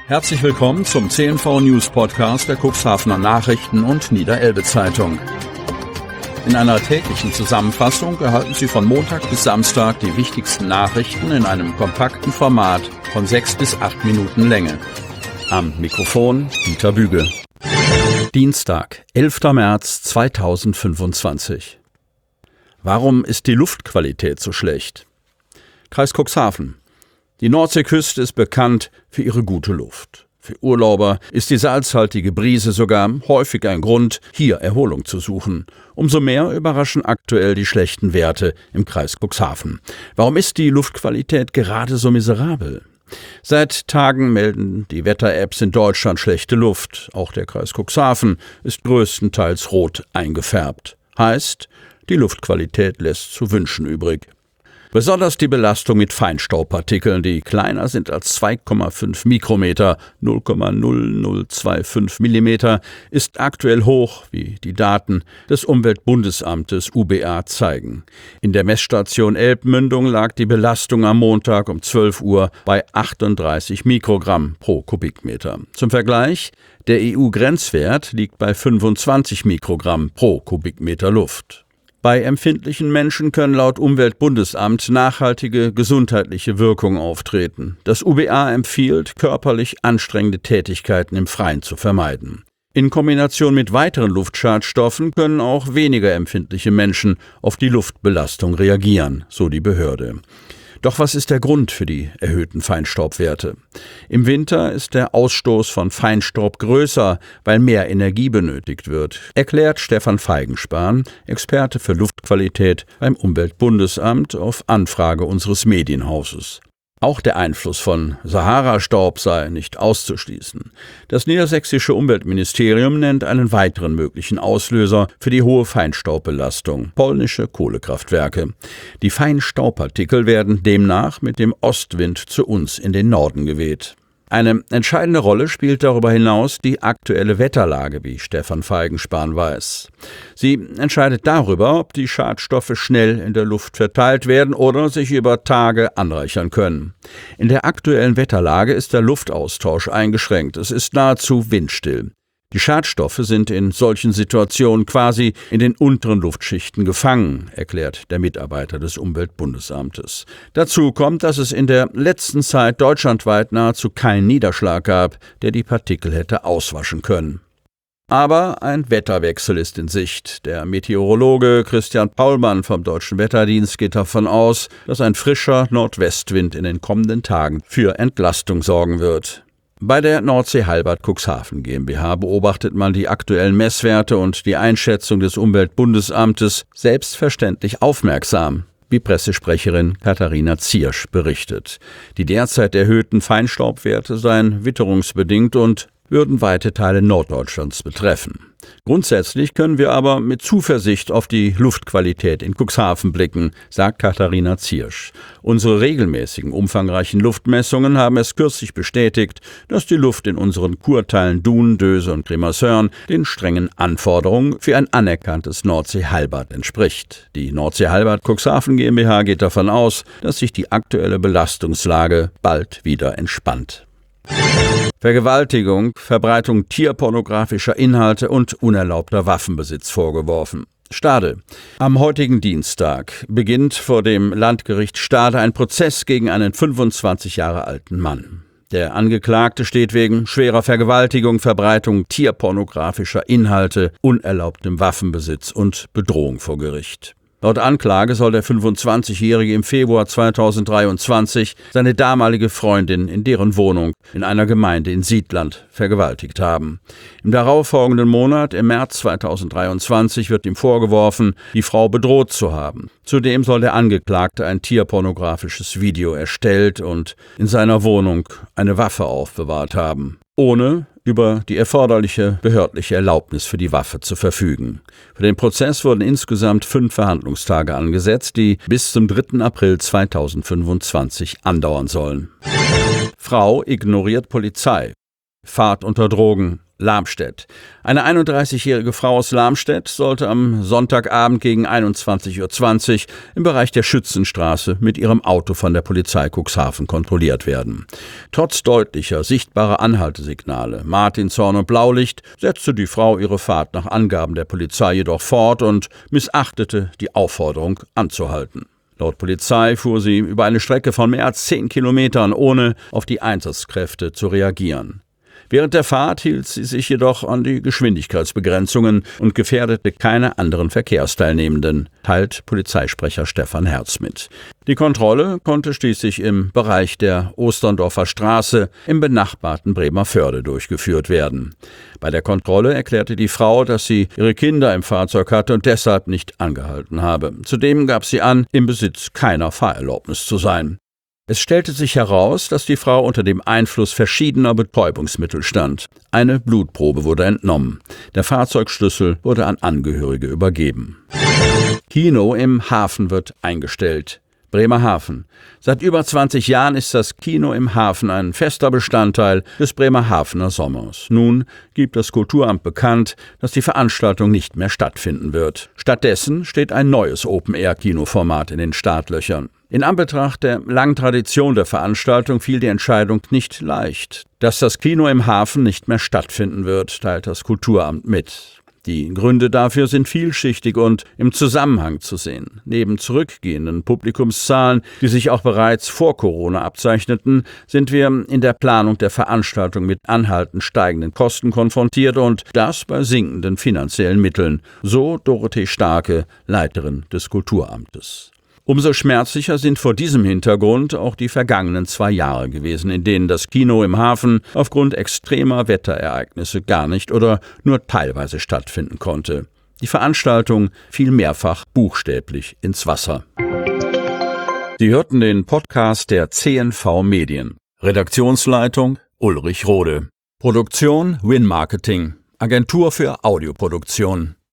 Herzlich willkommen zum CNV News Podcast der Cuxhavener Nachrichten und Niederelbe Zeitung. In einer täglichen Zusammenfassung erhalten Sie von Montag bis Samstag die wichtigsten Nachrichten in einem kompakten Format von 6 bis 8 Minuten Länge. Am Mikrofon Dieter Büge. Dienstag, 11. März 2025. Warum ist die Luftqualität so schlecht? Kreis Cuxhaven. Die Nordseeküste ist bekannt für ihre gute Luft. Für Urlauber ist die salzhaltige Brise sogar häufig ein Grund, hier Erholung zu suchen. Umso mehr überraschen aktuell die schlechten Werte im Kreis Cuxhaven. Warum ist die Luftqualität gerade so miserabel? Seit Tagen melden die Wetter-Apps in Deutschland schlechte Luft. Auch der Kreis Cuxhaven ist größtenteils rot eingefärbt. Heißt, die Luftqualität lässt zu wünschen übrig. Besonders die Belastung mit Feinstaubpartikeln, die kleiner sind als 2,5 Mikrometer, 0,0025 Millimeter, ist aktuell hoch, wie die Daten des Umweltbundesamtes UBA zeigen. In der Messstation Elbmündung lag die Belastung am Montag um 12 Uhr bei 38 Mikrogramm pro Kubikmeter. Zum Vergleich, der EU-Grenzwert liegt bei 25 Mikrogramm pro Kubikmeter Luft. Bei empfindlichen Menschen können laut Umweltbundesamt nachhaltige gesundheitliche Wirkungen auftreten. Das UBA empfiehlt, körperlich anstrengende Tätigkeiten im Freien zu vermeiden. In Kombination mit weiteren Luftschadstoffen können auch weniger empfindliche Menschen auf die Luftbelastung reagieren, so die Behörde. Doch was ist der Grund für die erhöhten Feinstaubwerte? Im Winter ist der Ausstoß von Feinstaub größer, weil mehr Energie benötigt wird, erklärt Stefan Feigenspahn, Experte für Luftqualität beim Umweltbundesamt, auf Anfrage unseres Medienhauses. Auch der Einfluss von Sahara-Staub sei nicht auszuschließen. Das niedersächsische Umweltministerium nennt einen weiteren möglichen Auslöser für die hohe Feinstaubbelastung: polnische Kohlekraftwerke. Die Feinstaubpartikel werden demnach mit dem Ostwind zu uns in den Norden geweht. Eine entscheidende Rolle spielt darüber hinaus die aktuelle Wetterlage, wie Stefan Feigenspahn weiß. Sie entscheidet darüber, ob die Schadstoffe schnell in der Luft verteilt werden oder sich über Tage anreichern können. In der aktuellen Wetterlage ist der Luftaustausch eingeschränkt. Es ist nahezu windstill. Die Schadstoffe sind in solchen Situationen quasi in den unteren Luftschichten gefangen, erklärt der Mitarbeiter des Umweltbundesamtes. Dazu kommt, dass es in der letzten Zeit deutschlandweit nahezu keinen Niederschlag gab, der die Partikel hätte auswaschen können. Aber ein Wetterwechsel ist in Sicht. Der Meteorologe Christian Paulmann vom Deutschen Wetterdienst geht davon aus, dass ein frischer Nordwestwind in den kommenden Tagen für Entlastung sorgen wird. Bei der Nordsee Halbert Cuxhaven GmbH beobachtet man die aktuellen Messwerte und die Einschätzung des Umweltbundesamtes selbstverständlich aufmerksam, wie Pressesprecherin Katharina Ziersch berichtet. Die derzeit erhöhten Feinstaubwerte seien witterungsbedingt und würden weite Teile Norddeutschlands betreffen. Grundsätzlich können wir aber mit Zuversicht auf die Luftqualität in Cuxhaven blicken, sagt Katharina Ziersch. Unsere regelmäßigen, umfangreichen Luftmessungen haben es kürzlich bestätigt, dass die Luft in unseren Kurteilen Dun, Döse und Grimmersörn den strengen Anforderungen für ein anerkanntes Nordsee-Halbad entspricht. Die Nordsee Halbad Cuxhaven GmbH geht davon aus, dass sich die aktuelle Belastungslage bald wieder entspannt. Vergewaltigung, Verbreitung tierpornografischer Inhalte und unerlaubter Waffenbesitz vorgeworfen. Stade. Am heutigen Dienstag beginnt vor dem Landgericht Stade ein Prozess gegen einen 25 Jahre alten Mann. Der Angeklagte steht wegen schwerer Vergewaltigung, Verbreitung tierpornografischer Inhalte, unerlaubtem Waffenbesitz und Bedrohung vor Gericht. Laut Anklage soll der 25-Jährige im Februar 2023 seine damalige Freundin in deren Wohnung in einer Gemeinde in Siedland vergewaltigt haben. Im darauffolgenden Monat, im März 2023, wird ihm vorgeworfen, die Frau bedroht zu haben. Zudem soll der Angeklagte ein tierpornografisches Video erstellt und in seiner Wohnung eine Waffe aufbewahrt haben, ohne über die erforderliche behördliche Erlaubnis für die Waffe zu verfügen. Für den Prozess wurden insgesamt 5 Verhandlungstage angesetzt, die bis zum 3. April 2025 andauern sollen. Frau ignoriert Polizei. Fahrt unter Drogen. Lamstedt. Eine 31-jährige Frau aus Lamstedt sollte am Sonntagabend gegen 21:20 Uhr im Bereich der Schützenstraße mit ihrem Auto von der Polizei Cuxhaven kontrolliert werden. Trotz deutlicher, sichtbarer Anhaltesignale, Martinshorn und Blaulicht, setzte die Frau ihre Fahrt nach Angaben der Polizei jedoch fort und missachtete die Aufforderung anzuhalten. Laut Polizei fuhr sie über eine Strecke von mehr als 10 Kilometern, ohne auf die Einsatzkräfte zu reagieren. Während der Fahrt hielt sie sich jedoch an die Geschwindigkeitsbegrenzungen und gefährdete keine anderen Verkehrsteilnehmenden, teilt Polizeisprecher Stefan Herz mit. Die Kontrolle konnte schließlich im Bereich der Osterndorfer Straße im benachbarten Bremervörde durchgeführt werden. Bei der Kontrolle erklärte die Frau, dass sie ihre Kinder im Fahrzeug hatte und deshalb nicht angehalten habe. Zudem gab sie an, im Besitz keiner Fahrerlaubnis zu sein. Es stellte sich heraus, dass die Frau unter dem Einfluss verschiedener Betäubungsmittel stand. Eine Blutprobe wurde entnommen. Der Fahrzeugschlüssel wurde an Angehörige übergeben. Kino im Hafen wird eingestellt. Bremerhaven. Seit über 20 Jahren ist das Kino im Hafen ein fester Bestandteil des Bremerhavener Sommers. Nun gibt das Kulturamt bekannt, dass die Veranstaltung nicht mehr stattfinden wird. Stattdessen steht ein neues Open-Air-Kinoformat in den Startlöchern. In Anbetracht der langen Tradition der Veranstaltung fiel die Entscheidung nicht leicht. Dass das Kino im Hafen nicht mehr stattfinden wird, teilt das Kulturamt mit. Die Gründe dafür sind vielschichtig und im Zusammenhang zu sehen. Neben zurückgehenden Publikumszahlen, die sich auch bereits vor Corona abzeichneten, sind wir in der Planung der Veranstaltung mit anhaltend steigenden Kosten konfrontiert und das bei sinkenden finanziellen Mitteln, so Dorothee Starke, Leiterin des Kulturamtes. Umso schmerzlicher sind vor diesem Hintergrund auch die vergangenen 2 Jahre gewesen, in denen das Kino im Hafen aufgrund extremer Wetterereignisse gar nicht oder nur teilweise stattfinden konnte. Die Veranstaltung fiel mehrfach buchstäblich ins Wasser. Sie hörten den Podcast der CNV Medien. Redaktionsleitung Ulrich Rode. Produktion Win Marketing, Agentur für Audioproduktion.